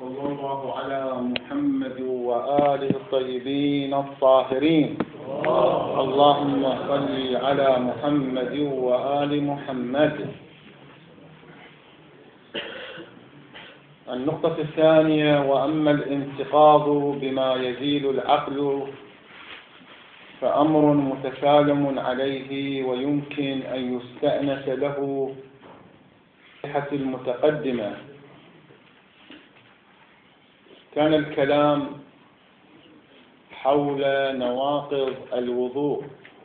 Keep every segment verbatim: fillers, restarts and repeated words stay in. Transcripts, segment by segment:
صلى الله على محمد وآله الطيبين الطاهرين. اللهم صل على محمد وآل محمد. النقطة الثانية: وأما الانتقاض بما يزيل العقل فأمر متسالم عليه ويمكن أن يستأنس له صحة المتقدمة. كان الكلام حول نواقض الوضوء،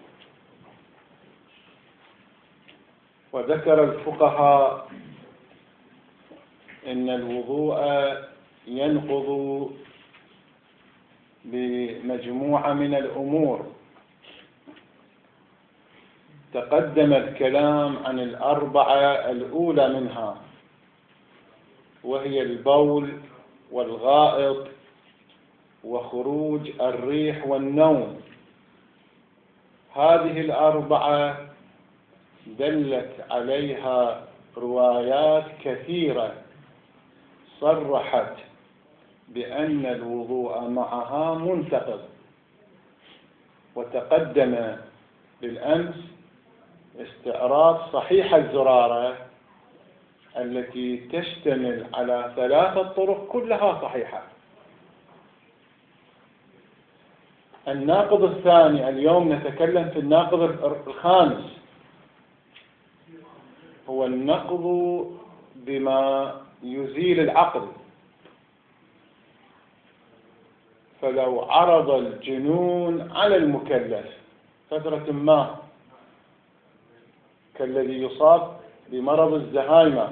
وذكر الفقهاء إن الوضوء ينقض بمجموعة من الأمور. تقدم الكلام عن الأربعة الأولى منها، وهي البول والغائط وخروج الريح والنوم. هذه الأربعة دلت عليها روايات كثيرة صرحت بأن الوضوء معها منتقض. وتقدم بالأمس استعراض صحيح الزرارة التي تشتمل على ثلاثة طرق كلها صحيحة. الناقض الثاني، اليوم نتكلم في الناقض الخامس، هو النقض بما يزيل العقل. فلو عرض الجنون على المكلف فترة ما، كالذي يصاب بمرض الزهايمر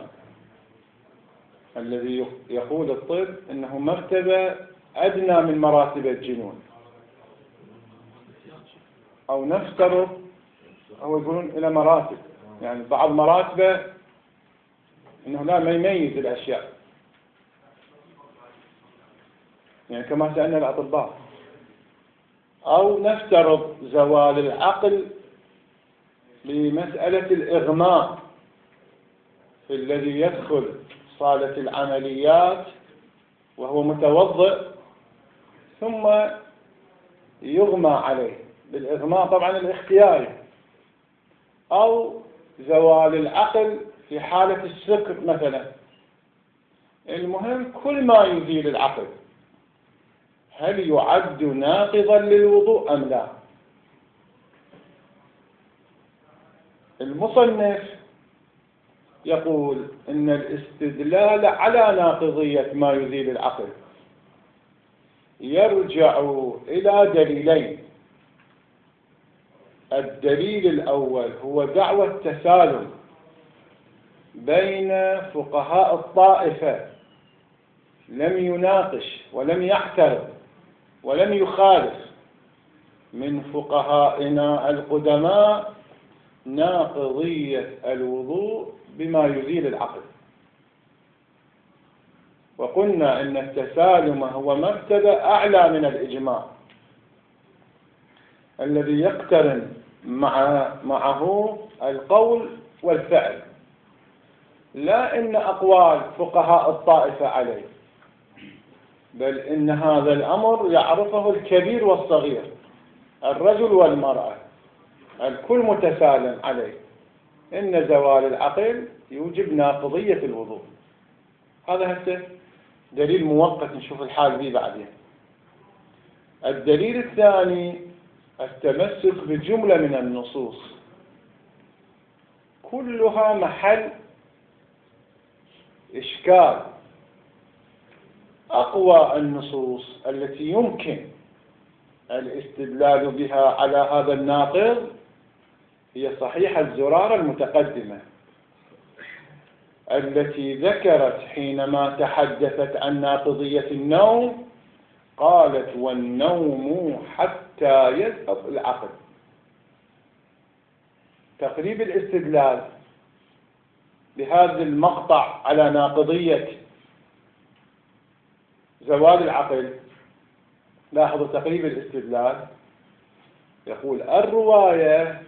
الذي يقول الطب إنه مرتبة أدنى من مراتب الجنون، أو نفترض أو يقولون إلى مراتب، يعني بعض مراتبه إنه لا ما يميز الأشياء، يعني كما سألنا الأطباء. أو نفترض زوال العقل لمسألة الإغماء في الذي يدخل صالة العمليات وهو متوضئ ثم يغمى عليه بالإغماء طبعا الاختياري. أو زوال العقل في حالة السكر مثلا. المهم كل ما يزيل العقل هل يعد ناقضا للوضوء أم لا؟ المصنف يقول إن الاستدلال على ناقضية ما يزيل العقل يرجع إلى دليلين. الدليل الأول هو دعوى التسالم بين فقهاء الطائفة، لم يناقش ولم يعترض ولم يخالف من فقهائنا القدماء ناقضية الوضوء بما يزيل العقل. وقلنا إن التسالم هو مرتبة أعلى من الإجماع الذي يقترن مع معه القول والفعل، لا إن أقوال فقهاء الطائفة عليه، بل إن هذا الأمر يعرفه الكبير والصغير، الرجل والمرأة، الكل متسالم عليه، إن زوال العقل يوجب ناقضية الوضوء. هذا هسه دليل مؤقت نشوف الحال به بعدين. الدليل الثاني التمسك بجملة من النصوص كلها محل إشكال. أقوى النصوص التي يمكن الاستدلال بها على هذا الناقض هي صحيح الزرارة المتقدمة التي ذكرت حينما تحدثت عن ناقضية النوم قالت: والنوم حتى يذهب العقل. تقريب الاستدلال بهذا المقطع على ناقضية زوال العقل، لاحظوا تقريب الاستدلال، يقول: الرواية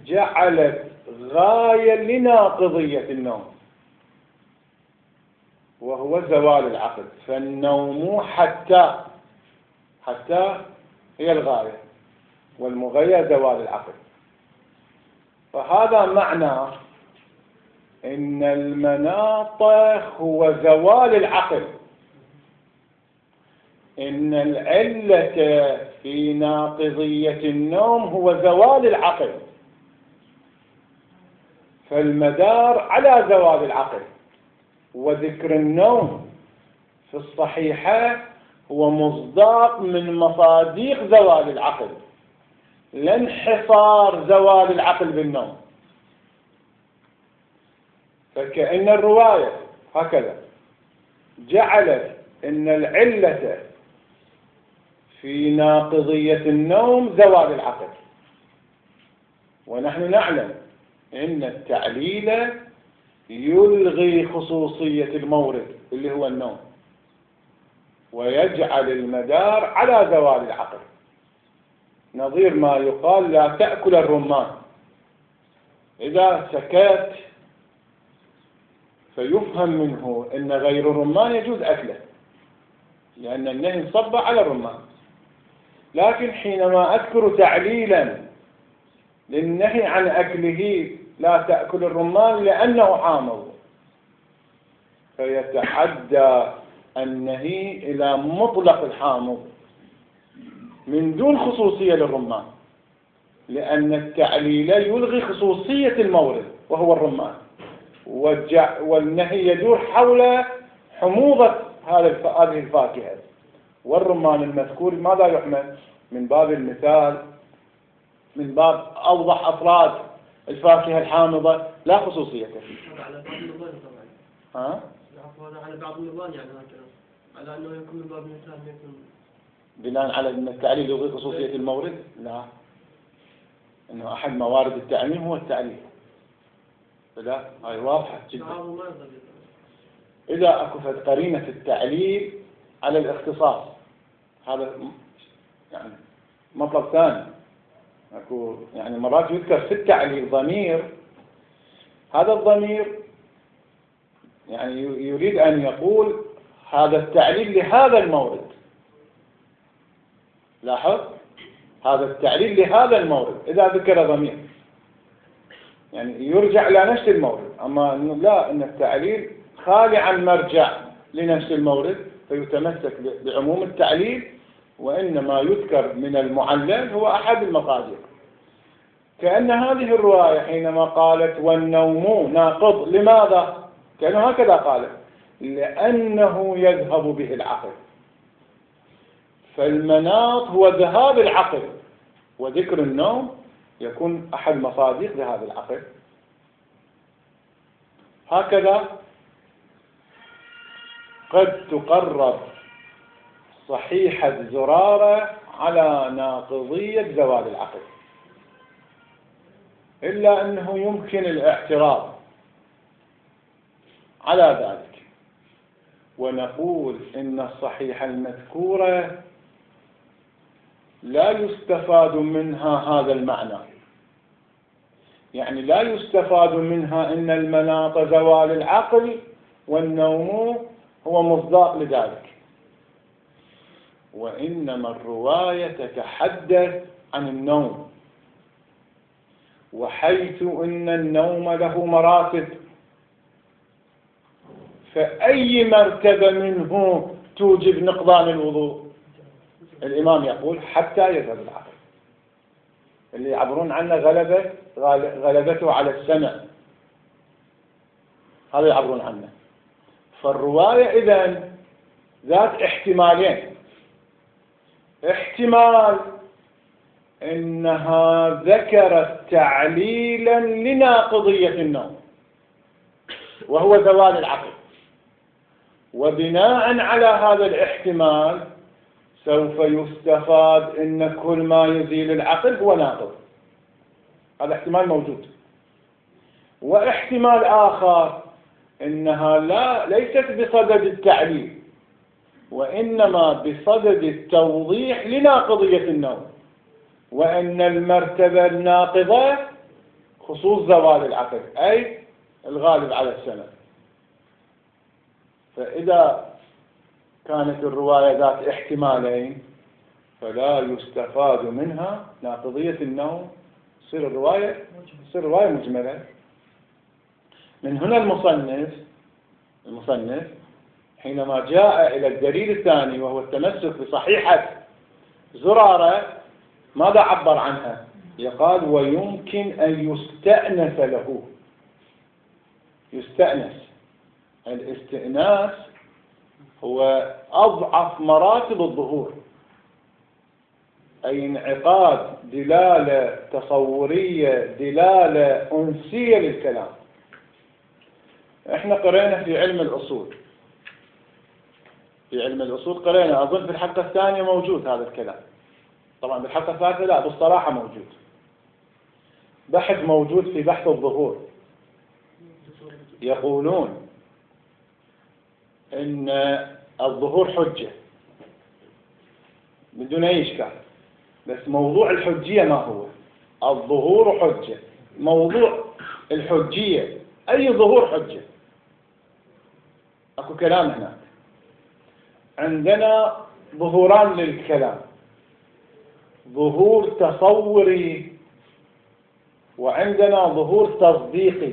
جعلت غاية لناقضية النوم، وهو زوال العقل. فالنوم حتى حتى هي الغاية، والمغير زوال العقل. فهذا معنى إن المناط هو زوال العقل، إن العلة في ناقضية النوم هو زوال العقل، فالمدار على زوال العقل. وذكر النوم في الصحيحة هو مصداق من مصاديق زوال العقل، لا انحصار زوال العقل بالنوم. فكأن الرواية هكذا جعلت إن العلة في ناقضية النوم زوال العقل، ونحن نعلم إن التعليل يلغي خصوصية المورد اللي هو النوم، ويجعل المدار على زوال العقل، نظير ما يقال لا تأكل الرمان. إذا سكت فيفهم منه أن غير الرمان يجوز أكله، لأن النهي انصب على الرمان. لكن حينما أذكر تعليلا للنهي عن أكله لا تأكل الرمان لأنه حامض، فيتعدى النهي إلى مطلق الحامض من دون خصوصية للرمان، لأن التعليل يلغي خصوصية المورد وهو الرمان، والنهي يدور حول حموضة هذه الفاكهة. والرمان المذكور ماذا يحمل؟ من باب المثال، من باب أوضح أفراد الفاكهة الحامضة لا خصوصية فيه. على بعض الرمان طبعا. ها؟ على بعض الرمان يعني هكذا، على أنه يكون من باب المثال ما يكون. بناء على أن التعليل يلغي خصوصية المورد؟ لا، إنه أحد موارد التعميم هو التعليل. فلا، هاي واضحة جدا. إذا أكفت قرينة التعليل على الاختصاص، هذا يعني مطلب ثاني. أكو يعني مرات يذكر في التعليل ضمير، هذا الضمير يعني يريد أن يقول هذا التعليل لهذا المورد. لاحظ، هذا التعليل لهذا المورد إذا ذكر ضمير يعني يرجع إلى نفس المورد. أما إنه لا، إن التعليل خالي عن مرجع لنفس المورد فيتمسك بعموم التعليل، وإنما يذكر من المعلل هو أحد المصادر. كأن هذه الرواية حينما قالت والنوم ناقض، لماذا؟ كأنه هكذا قالت لأنه يذهب به العقل. فالمناط هو ذهاب العقل، وذكر النوم يكون أحد مصادق لهذا العقل. هكذا قد تقرر صحيحة زرارة على ناقضية زوال العقل، إلا أنه يمكن الاعتراض على ذلك، ونقول إن الصحيحة المذكورة لا يستفاد منها هذا المعنى، يعني لا يستفاد منها إن المناط زوال العقل والنوم هو مصداق لذلك، وإنما الرواية تتحدث عن النوم، وحيث إن النوم له مراتب، فأي مرتبة منه توجب نقضان الوضوء؟ الإمام يقول حتى يذهب العقل، اللي يعبرون عنه غلبة غلبته على السمع، هذا يعبرون عنه. فالرواية إذن ذات احتمالين: احتمال إنها ذكرت تعليلا لناقضية النوم وهو زوال العقل، وبناء على هذا الاحتمال سوف يستفاد إن كل ما يزيل العقل هو ناقض. هذا احتمال موجود. واحتمال آخر إنها لا ليست بصدد التعليل، وإنما بصدد التوضيح لناقضية النوم، وأن المرتبة الناقضة خصوص زوال العقل، أي الغالب على السمع. فإذا كانت الرواية ذات احتمالين فلا يستفاد منها ناقضية النوم، تصير الرواية تصير الرواية مجملة. من هنا المصنف المصنف حينما جاء إلى الدليل الثاني وهو التمسك بصحيحة زرارة ماذا عبر عنها؟ يقال ويمكن أن يستأنس له. يستأنس، الاستئناس هو أضعف مراتب الظهور، أي انعقاد دلالة تصورية دلالة أنسية للكلام. احنا قرأنا في علم الأصول في علم الأصول قرأنا، أظن في الحلقة الثانية موجود هذا الكلام، طبعا بالحلقة الثالثة لا، بالصراحة موجود، بحث موجود في بحث الظهور. يقولون إن الظهور حجة بدون أي إشكال، بس موضوع الحجية ما هو؟ الظهور حجة، موضوع الحجية أي ظهور حجة؟ أكو كلام هناك. عندنا ظهوران للكلام، ظهور تصوري وعندنا ظهور تصديقي.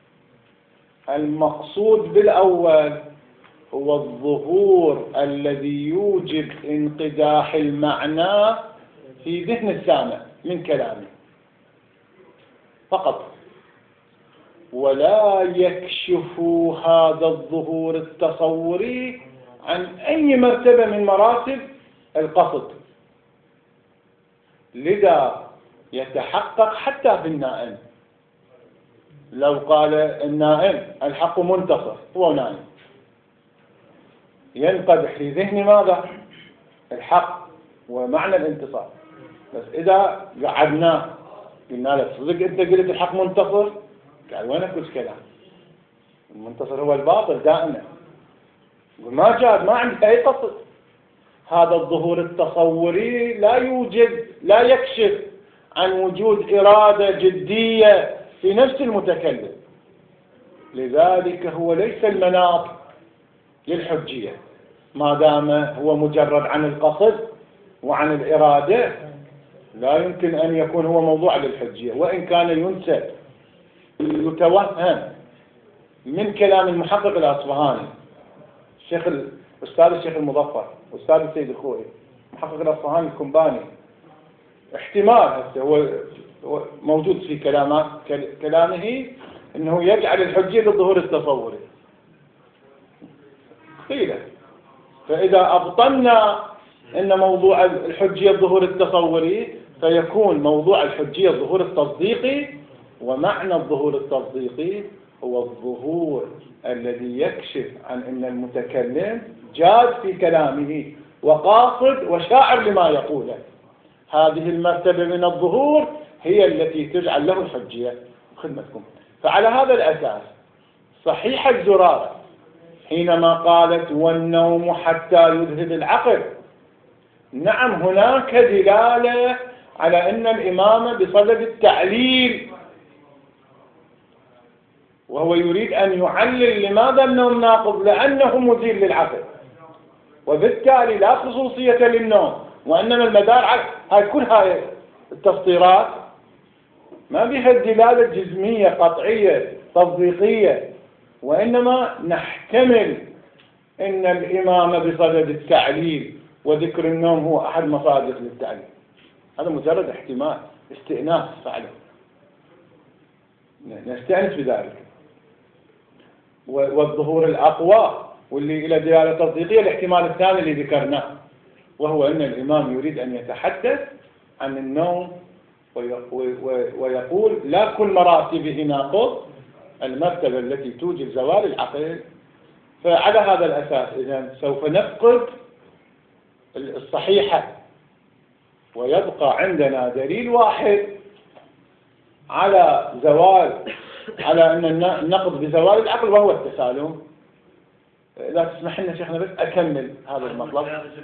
المقصود بالأول هو الظهور الذي يوجب انقداح المعنى في ذهن السامع من كلامه فقط، ولا يكشف هذا الظهور التصوري عن أي مرتبة من مراتب القصد. لذا يتحقق حتى في النائم، لو قال النائم الحق منتصر هو نائم، ينقدح في ذهن ماذا؟ الحق ومعنى الانتصار. بس إذا قعدناه قلنا له صدق أنت قلت الحق منتصر، قال وين أكو كلام؟ المنتصر هو الباطل دائما، وما جاد ما عنده أي قصد. هذا الظهور التصوري لا يوجد لا يكشف عن وجود إرادة جدية في نفس المتكلم، لذلك هو ليس المناط للحجية ما دام هو مجرد عن القصد وعن الإرادة، لا يمكن أن يكون هو موضوع للحجية. وإن كان ينسب يتوهم من كلام المحقق الأصفهاني الشيخ الأستاذ الشيخ المظفر أستاذ السيد الخوئي محقق الأصفهاني الكنباني، احتمال هو موجود في كلامه كلامه أنه يجعل الحجية للظهور التصوري قيل. فإذا أبطلنا أن موضوع الحجية الظهور التصوري فيكون موضوع الحجية الظهور التصديقي، ومعنى الظهور التصديقي هو الظهور الذي يكشف عن أن المتكلم جاد في كلامه وقاصد وشاعر لما يقوله. هذه المرتبة من الظهور هي التي تجعل له الحجية خدمتكم. فعلى هذا الأساس صحيح الزرارة حينما قالت والنوم حتى يذهب العقل، نعم هناك دلالة على أن الإمام بصدد التعليل، وهو يريد أن يعلل لماذا النوم ناقض، لأنه مزيل للعقل، وبالتالي لا خصوصية للنوم، وإنما المدار على هاي كل هاي التفطيرات ما بها الدلالة جزمية قطعية تصديقية، وإنما نحتمل أن الإمام بصدد التعليل، وذكر النوم هو أحد مصادر للتعليل. هذا مجرد احتمال استئناس فعلا نستأنس بذلك. والظهور الأقوى واللي إلى دلالة تصديقية الاحتمال الثاني اللي ذكرناه، وهو أن الإمام يريد أن يتحدث عن النوم ويقول لا كل مراتبه ناقض، المرتبة التي توجب زوال العقل. فعلى هذا الأساس إذن سوف نفقد الصحيحة، ويبقى عندنا دليل واحد على زوال على أن النقض بزوال العقل وهو التسالم. لا تسمح لنا شيخنا بس أكمل هذا المطلب.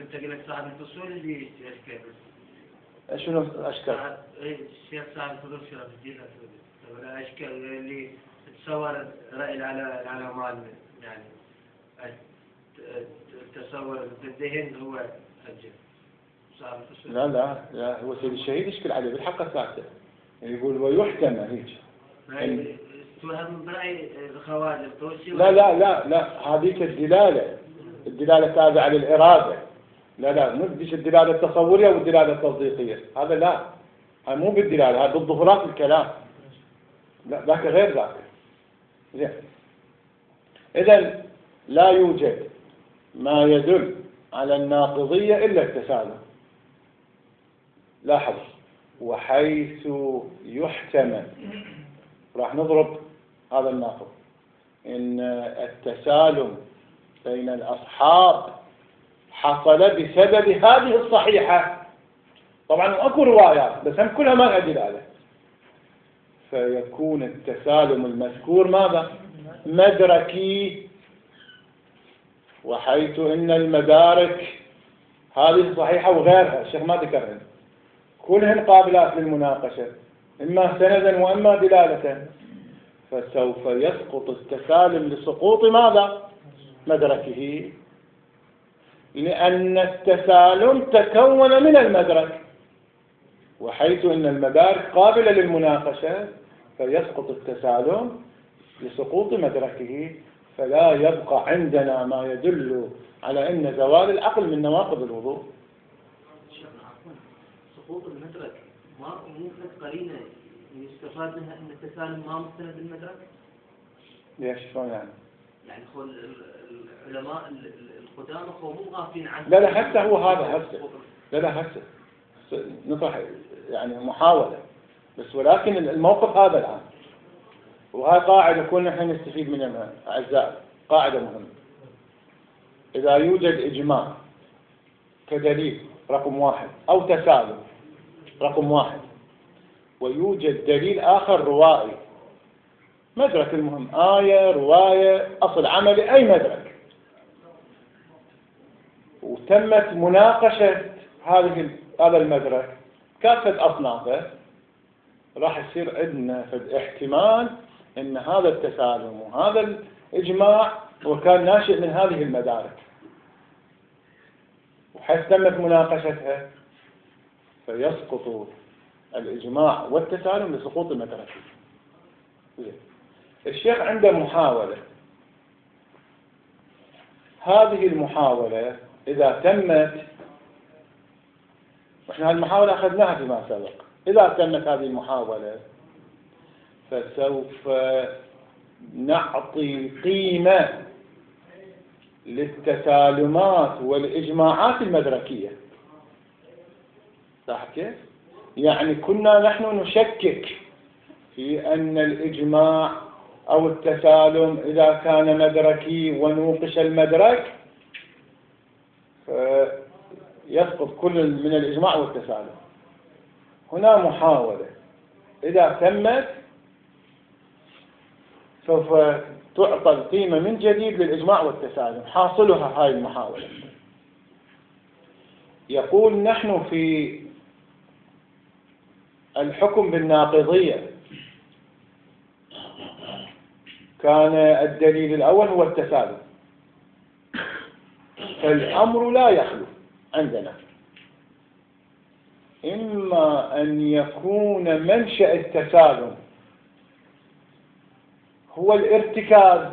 شنو أشكال؟ الشيخ صاحب الفضول شرف الدين أشكال اللي تصور رأي على العلماء يعني تصور بالذهن هو أجل. لا لا لا هو سيد الشهيد يشكل عليه بالحق الثابتة يقول ويحتمل هيك. يعني توهم برأي الخوارج. لا لا لا لا هذيك الدلالة الدلالة تابعة للإرادة. لا لا مش الدلالة التصورية والدلالة التصديقية هذا لا هذا مو بالدلالة هذا بالظهورات الكلام. لا ذاك غير ذاك. زين إذن لا يوجد ما يدل على الناقضية إلا التسالم. لاحظ وحيث يحتمل راح نضرب هذا الناقض إن التسالم بين الأصحاب حصل بسبب هذه الصحيحة. طبعا أكو روايات بس هم كلها ما لها دلالة فيكون التسالم المذكور ماذا؟ مدركي. وحيث إن المدارك هذه صحيحة وغيرها الشيخ ما ذكرهن كلهن قابلات للمناقشة إما سندا وإما دلالة فسوف يسقط التسالم لسقوط ماذا؟ مدركه لأن التسالم تكون من المدرك وحيث أن المدارك قابلة للمناقشة فيسقط التسالم لسقوط مدركه فلا يبقى عندنا ما يدل على أن زوال العقل من نواقض الوضوء. سقوط المدرك ما مو قرينة يستفاد منها أن التسالم ما مستند للمدرك؟ ليش شلون يعني؟ يعني هو العلماء القدامى هو مو غافلين عنه. لا لا حتى هو هذا هسه لا لا هسه نطرح يعني محاولة بس ولكن الموقف هذا الآن وهاي قاعدة كلنا نحن نستفيد منها أعزائي قاعدة مهمة. إذا يوجد إجماع كدليل رقم واحد أو تسالم رقم واحد ويوجد دليل آخر روائي مدرك المهم آية رواية أصل عملي أي مدرك وتمت مناقشة هذه هذا المدرك كافة أصنافه راح يصير عندنا فد احتمال أن هذا التسالم وهذا الإجماع وكان ناشئ من هذه المدارك وحيث تمت مناقشتها فيسقط الإجماع والتسالم لسقوط المدرك. الشيخ عنده محاولة هذه المحاولة إذا تمت وإحنا هالمحاولة أخذناها فيما سبق إذا تمت هذه المحاولة فسوف نعطي قيمة للتسالمات والإجماعات المدركية. صح كيف؟ يعني كنا نحن نشكك في أن الإجماع أو التسالم إذا كان مدركي ونوقش المدرك يسقط كل من الإجماع والتسالم. هنا محاولة إذا تمت سوف تعطى القيمة من جديد للإجماع والتسالم. حاصلها هاي المحاولة يقول نحن في الحكم بالناقضية كان الدليل الأول هو التسالم فالأمر لا يخلو عندنا إما أن يكون منشأ التسالم هو الارتكاز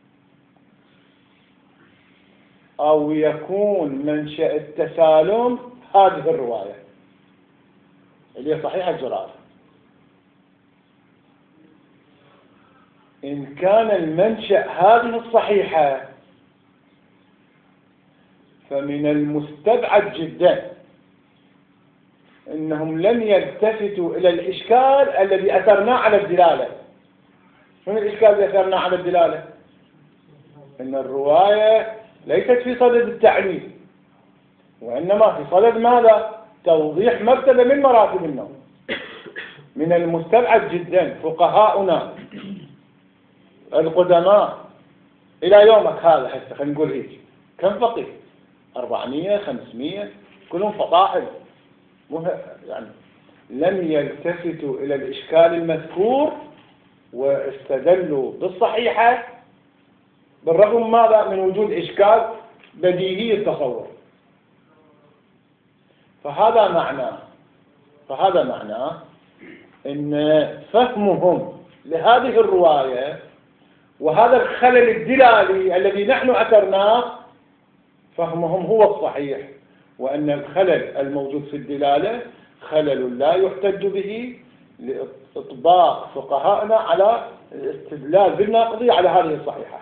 أو يكون منشأ التسالم هذه الرواية اللي هي صحيحة الجرار. إن كان المنشأ هذه الصحيحة فمن المستبعد جدا أنهم لم يلتفتوا إلى الإشكال الذي أثرنا على الدلالة. من الإشكال الذي أثرنا على الدلالة؟ أن الرواية ليست في صدد التعليل وإنما في صدد ماذا؟ توضيح مرتبة من مراتب النوم. من المستبعد جدا فقهاؤنا القدماء إلى يومك هذا حتى خلينا نقول هيك كم فقيه؟ أربعمية خمسمية كلهم فطاحل يعني لم يلتفتوا إلى الإشكال المذكور واستدلوا بالصحيحة بالرغم ماذا من وجود إشكال بديهي التصور. فهذا معناه فهذا معناه أن فهمهم لهذه الرواية وهذا الخلل الدلالي الذي نحن أثرناه فهمهم هو الصحيح، وأن الخلل الموجود في الدلالة خلل لا يحتج به لإطباق فقهاءنا على الاستدلال بالناقضية على هذه الصحيحة.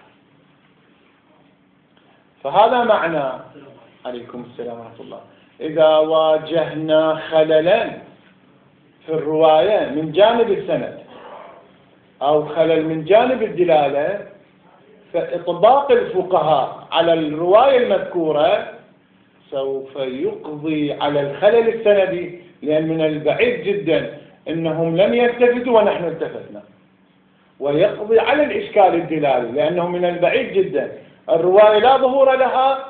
فهذا معنى عليكم السلام ورحمة الله. إذا واجهنا خللا في الرواية من جانب السند أو خلل من جانب الدلالة، فإطباق الفقهاء على الرواية المذكورة سوف يقضي على الخلل السندي، لأن من البعيد جدا أنهم لم يلتفتوا ونحن التفتنا، ويقضي على الإشكال الدلالي لأنه من البعيد جدا الرواية لا ظهور لها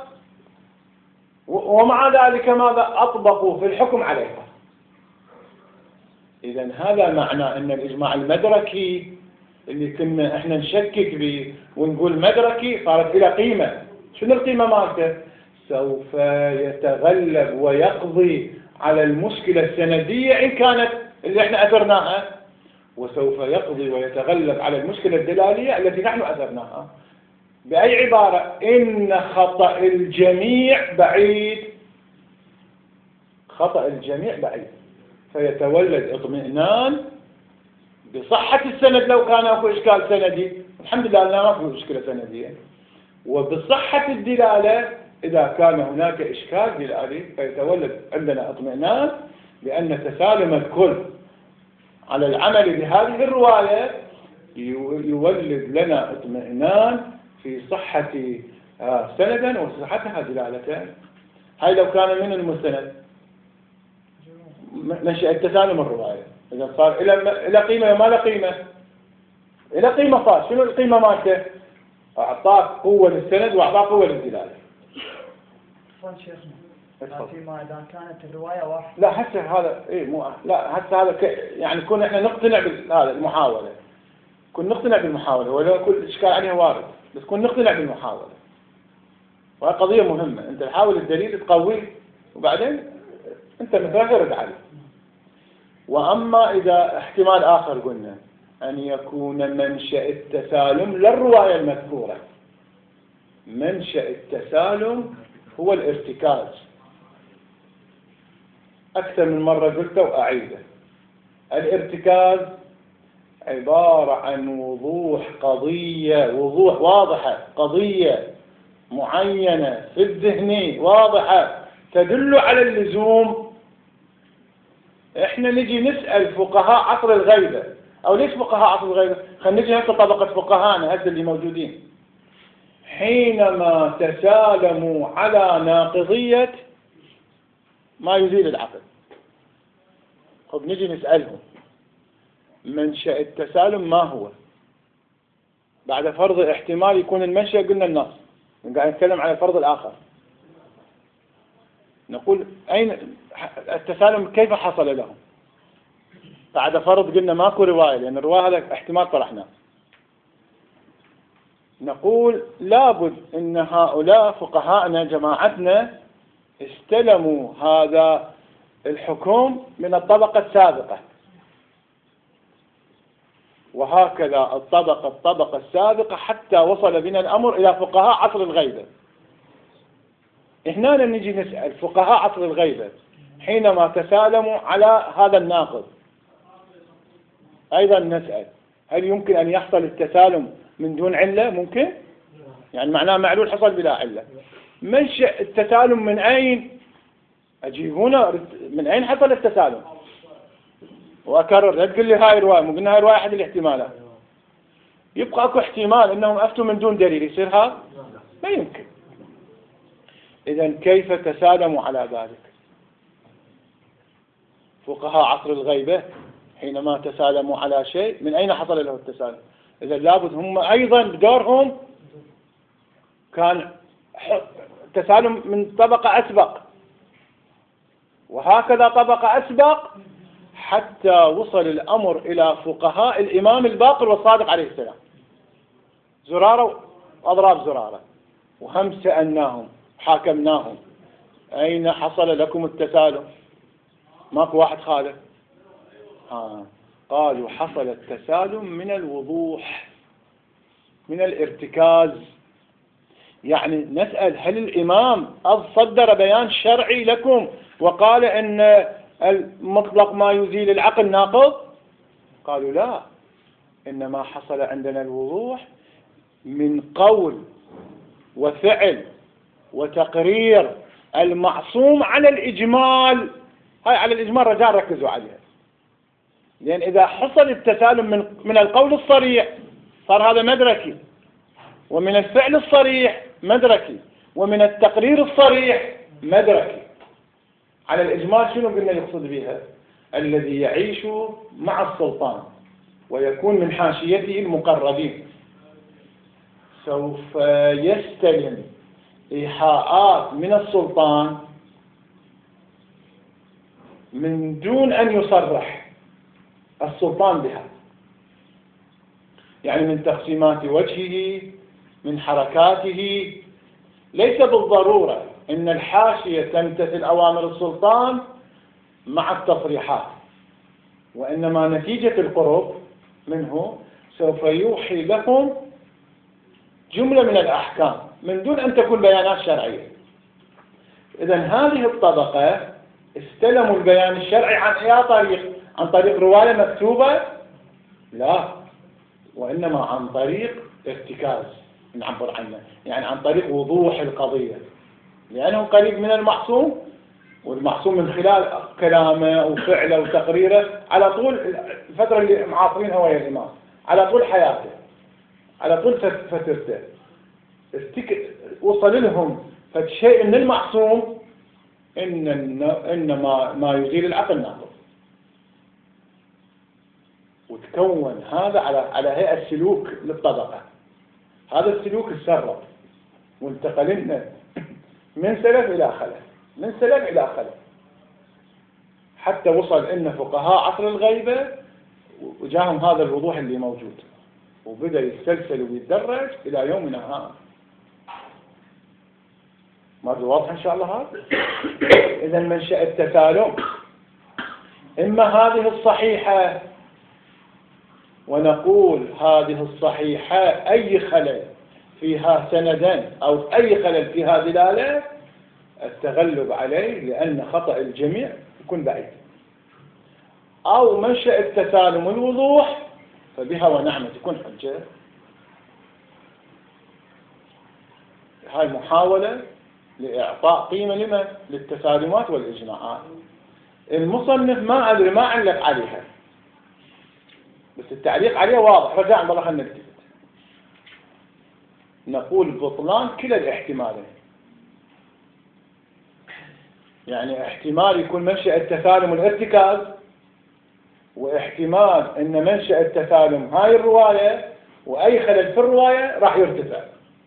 ومع ذلك ماذا أطبقوا في الحكم عليها. إذن هذا معنى أن الإجماع المدركي اللي كنا احنا نشكك به ونقول مدركي صارت إلى قيمة. شنو القيمة مالته؟ سوف يتغلب ويقضي على المشكلة السندية إن كانت اللي احنا أثرناها، وسوف يقضي ويتغلب على المشكلة الدلالية التي نحن أثرناها. بأي عبارة؟ إن خطأ الجميع بعيد، خطأ الجميع بعيد، فيتولد اطمئنان بصحة السند لو كان اكو إشكال سندي، الحمد لله لا ما في مشكلة سندية، وبصحة الدلالة إذا كان هناك إشكال دلالي فيتولد عندنا اطمئنان لأن تسالم الكل على العمل بهذه الرواية يولد لنا اطمئنان في صحة سندا وصحتها دلالة. هاي لو كان من المستند نشأ التسالم الرواية، إذا صار إلى إلى قيمة ما لا قيمة، إلى قيمة صار. شنو القيمة مالته؟ أعطاك قوة للسند وأعطاك قوة للدلالة. شيخنا فيما إذا كانت الرواية واحدة. لا هسه هذا إيه مو لا هسه هذا ك... يعني كون إحنا نقتنع بهذا المحاولة، كون نقتنع بالمحاولة ولا كل إشكال عليها وارد، بس كون نقتنع بالمحاولة. وهي قضية مهمة، أنت تحاول الدليل تقويه وبعدين أنت مثلا ترد عليه. وأما إذا احتمال آخر قلنا أن يكون منشأ التسالم للرواية المذكورة، منشأ التسالم هو الارتكاز. أكثر من مرة قلت وأعيده، الارتكاز عبارة عن وضوح قضية، وضوح واضحة، قضية معينة في الذهن واضحة تدل على اللزوم. احنا نجي نسأل فقهاء عصر الغيبة، او ليش فقهاء عصر الغيبة؟ خلينا نجي هسه طبقة فقهاءنا هسه اللي موجودين، حينما تسالموا على ناقضية ما يزيل العقل. طب نجي نسألهم منشأ التسالم ما هو؟ بعد فرض احتمال يكون المنشأ قلنا النص، قاعد نتكلم على الفرض الآخر. نقول أين التسالم كيف حصل لهم؟ بعد فرض قلنا ماكو رواية، لأن الرواية هذا احتمال طرحناه. نقول لابد أن هؤلاء فقهاءنا جماعتنا استلموا هذا الحكم من الطبقة السابقة، وهكذا الطبقة الطبقة السابقة حتى وصل بنا الأمر إلى فقهاء عصر الغيبة. هنا نجي نسأل فقهاء عصر الغيبة حينما تسالموا على هذا الناقض، أيضا نسأل هل يمكن أن يحصل التسالم من دون علة؟ ممكن، يعني معناه معلول حصل بلا علة. منشأ التسالم من أين؟ أجيبونا من أين حصل التسالم؟ وأكرر لا تقول لي هاي رواية، مو قلنا هاي رواية أحد الاحتمالات. يبقى أكو احتمال أنهم أفتوا من دون دليل، يصير هذا؟ لا يمكن. إذن كيف تسالموا على ذلك؟ فقهاء عصر الغيبة حينما تسالموا على شيء من أين حصل له التسالم؟ إذا لابد هم أيضا بدورهم كان تسالم من طبقة أسبق، وهكذا طبقة أسبق حتى وصل الأمر إلى فقهاء الإمام الباقر والصادق عليه السلام، زرارة وأضراب زرارة، وهم سألناهم حاكمناهم أين حصل لكم التسالم؟ ماكو واحد خالف. آه. قالوا حصل التسالم من الوضوح، من الارتكاز. يعني نسأل هل الإمام صدر بيان شرعي لكم وقال أن المطلق ما يزيل العقل ناقض؟ قالوا لا، إنما حصل عندنا الوضوح من قول وفعل وتقرير المعصوم على الإجمال. هاي على الإجمال رجال ركزوا عليها، لأن إذا حصل التسالم من من القول الصريح صار هذا مدركي، ومن الفعل الصريح مدركي، ومن التقرير الصريح مدركي. على الإجمال شنو قلنا يقصد بها؟ الذي يعيش مع السلطان ويكون من حاشيته المقربين سوف يستلم إيحاءات من السلطان من دون أن يصرح السلطان بها، يعني من تقسيمات وجهه، من حركاته. ليس بالضرورة أن الحاشية تمتثل أوامر السلطان مع التصريحات، وإنما نتيجة القرب منه سوف يوحي لهم جملة من الأحكام من دون أن تكون بيانات شرعية. إذن هذه الطبقة استلموا البيان الشرعي عن أي طريق؟ عن طريق رواية مكتوبة؟ لا، وإنما عن طريق ارتكاز نعبر عنه، يعني عن طريق وضوح القضية، لأنه قريب من المعصوم، والمعصوم من خلال كلامه وفعله وتقريره على طول الفترة اللي معاصرينها ويا الإمام، على طول حياته، على طول فترته، وصل لهم فشيء من المعصوم إن إن ما ما يزيل العقل ناقض. وتكون هذا على على هيئة سلوك للطبقة. هذا السلوك تسرب وانتقل لنا من سلف إلى خلف، من سلف إلى خلف، حتى وصل إن فقهاء عصر الغيبة وجاهم هذا الوضوح اللي موجود، وبدأ يتسلسل ويتدرج إلى يومنا هذا. مرة واضح إن شاء الله هذا. إذا منشأ التسالم إما هذه الصحيحة، ونقول هذه الصحيحة أي خلل فيها سندا أو أي خلل فيها دلالة التغلب عليه لأن خطأ الجميع يكون بعيد. أو منشأ التسالم الوضوح فبها ونعمة تكون حجة. هاي محاولة لإعطاء قيمة لمن؟ للتسالمات والإجماعات. المصنف ما أدري ما علق عليها، بس التعليق عليه واضح. رجاء والله خلينا نكتب. نقول بطلان كلا الاحتمالين، يعني احتمال يكون منشأ التسالم والارتكاز، واحتمال ان منشأ التسالم هاي الرواية واي خلل في الرواية راح يرتفع.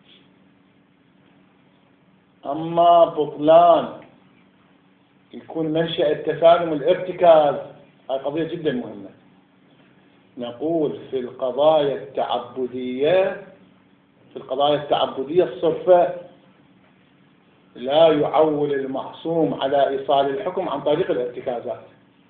اما بطلان يكون منشأ التسالم والارتكاز، هاي قضية جدا مهمة. نقول في القضايا التعبدية في القضايا التعبدية الصرفة لا يعول المعصوم على إيصال الحكم عن طريق الارتكازات،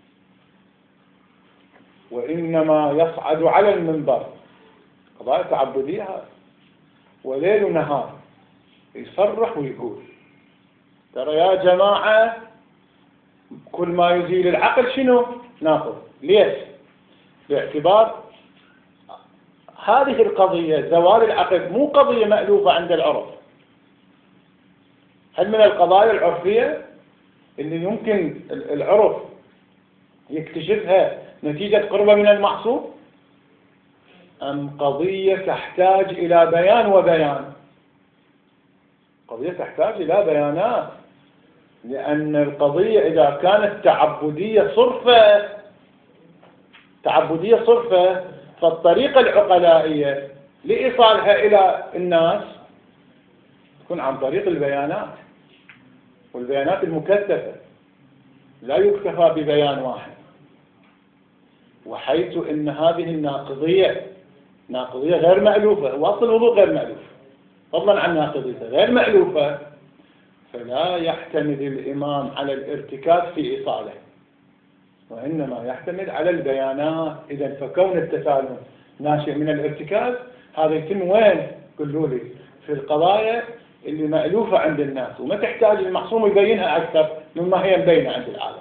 وإنما يصعد على المنبر قضايا تعبدية وليل ونهار يصرح ويقول ترى يا جماعة كل ما يزيل العقل شنو؟ ناقض. ليش؟ باعتبار هذه القضية زوال العقل مو قضية مألوفة عند العرف. هل من القضايا العرفية اللي يمكن العرف يكتشفها نتيجة قربة من المعصوم؟ أم قضية تحتاج إلى بيان وبيان؟ قضية تحتاج إلى بيانات، لأن القضية إذا كانت تعبدية صرفة تعبدية صرفة فالطريقة العقلائية لإيصالها إلى الناس تكون عن طريق البيانات، والبيانات المكثفة لا يكتفى ببيان واحد. وحيث إن هذه الناقضية ناقضية غير مألوفة، وأصل الوضوء غير مألوف، فضلا عن ناقضيته غير مألوفة، فلا يحتمل الإمام على الارتكاز في إيصاله، وإنما يحتمل على البيانات. إذا فكون التسالم ناشئ من الارتكاز هذا يتم وين؟ قولوا لي في القضايا اللي مألوفة عند الناس وما تحتاج المعصوم يبينها أكثر مما هي مبينة عند العالم.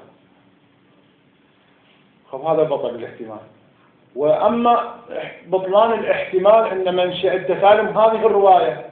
خب هذا بطل الاحتمال. وأما بطلان الاحتمال أن منشأ التسالم هذه الرواية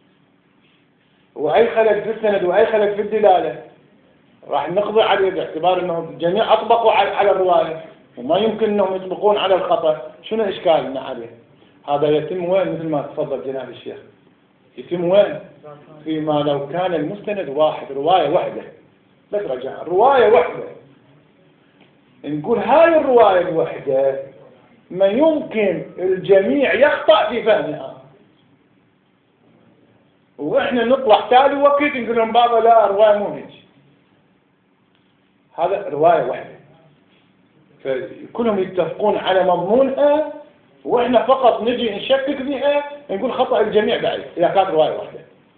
وأي خلل في السند وأي خلل في الدلالة راح نقضي عليه باعتبار أنه الجميع أطبقوا على الرواية وما يمكن أنهم يطبقون على الخطأ. شنو إشكالنا عليه؟ هذا يتم وين؟ مثل ما تفضل جناب الشيخ، يتم وين؟ فيما لو كان المستند واحد، رواية واحدة بس، رجع رواية واحدة، نقول هاي الرواية الواحدة ما يمكن الجميع يخطأ في فهمها، وإحنا نطلع تالي وقت نقول لهم بابا لا رواية مو هيك. هذا رواية واحدة فكلهم يتفقون على مضمونها وإحنا فقط نجي نشكك فيها نقول خطأ الجميع بعيد إذا كانت رواية واحدة،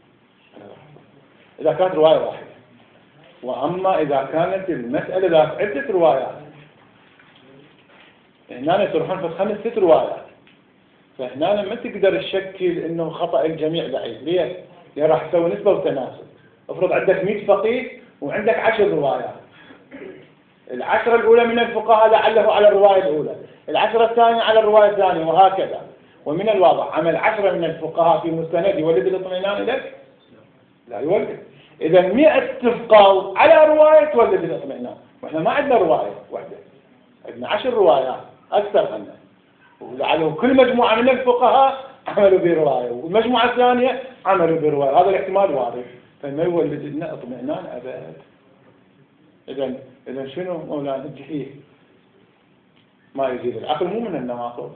إذا كانت رواية واحدة. وأما إذا كانت المسألة ذات عدة روايات، هنا تروحون في خمس ست روايات، فهنا ما تقدر تشكل إنه خطأ الجميع بعيد. ليه؟ ليه راح تسوي نسبة وتناسب. افرض عندك مئة فقيه وعندك عشر روايات، العشرة الأولى من الفقهاء لعله على الرواية الأولى، العشرة الثانية على الرواية الثانية، وهكذا. ومن الواضح عمل عشرة من الفقهاء في مستند يولد الاطمئنان لك؟ لا يولد. إذا مئة اتفقوا على رواية تولد الاطمئنان، وإحنا ما عندنا رواية واحدة، عندنا عشر روايات أكثر منا، ولعله كل مجموعة من الفقهاء عملوا برواية والمجموعة الثانية عملوا برواية، هذا الاحتمال وارد، فما يولد لنا اطمئنان أبد. إذا إذا شنو مولانا الجحيح؟ ما يزيد العقل مو من النواقض،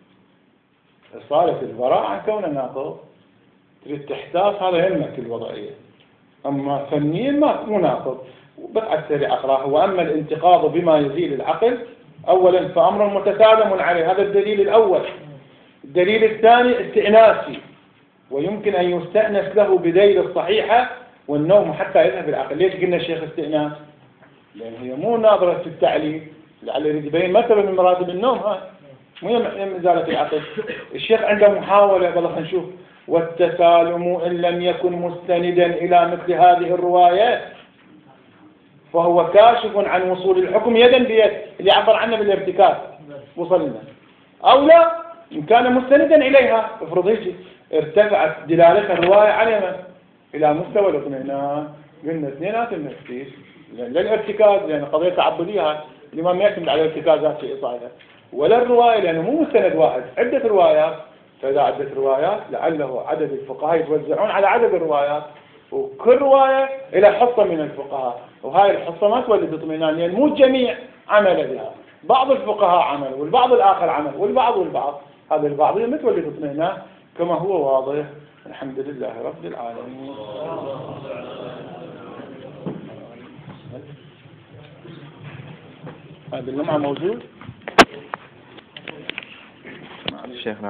صارت البراءة عن كون ناقض، تريد تحتاس هذا يهمك الوضعية، أما فنيا ما مو ناقض. وبقعد سريع أقرأه. وأما الانتقاض بما يزيل العقل أولا فأمر متسالم عليه، هذا الدليل الأول. الدليل الثاني استئناسي، ويمكن أن يستأنس له بدليل الصحيحة والنوم حتى يذهب العقل. ليش قلنا الشيخ استئناس؟ لأن هي مو ناظرة في التعليل، لعل يريد يبين مرتبة من مراتب النوم، ها مو من إزالة العقل. الشيخ عنده محاولة، والله نشوف. والتسالم إن لم يكن مستندا إلى مثل هذه الروايات فهو كاشف عن وصول الحكم يدا بيد، اللي عبر عنه بالارتكاز وصلنا. أو لا، إن كان مستندا إليها، افرض هيك ارتفعت دلالة الرواية على من؟ إلى مستوى الاطمئنان. قلنا اثنينات النفسيس لا الارتكاز لأن قضية تعبدية، الإمام يعتمد على الارتكازات في إيصالها، ولا الرواية لأنه مو مستند واحد، عدة روايات. فإذا عدة روايات لعله عدد الفقهاء يتوزعون على عدد الروايات، وكل رواية إلى حصة من الفقهاء، وهاي الحصة ما تولد اطمئنان، يعني مو الجميع عمل بها، بعض الفقهاء عمل والبعض الآخر عمل والبعض والبعض، هذا البعض ما تولد اطمئنان كما هو واضح. الحمد لله رب العالمين. هذا اللمعة موجود؟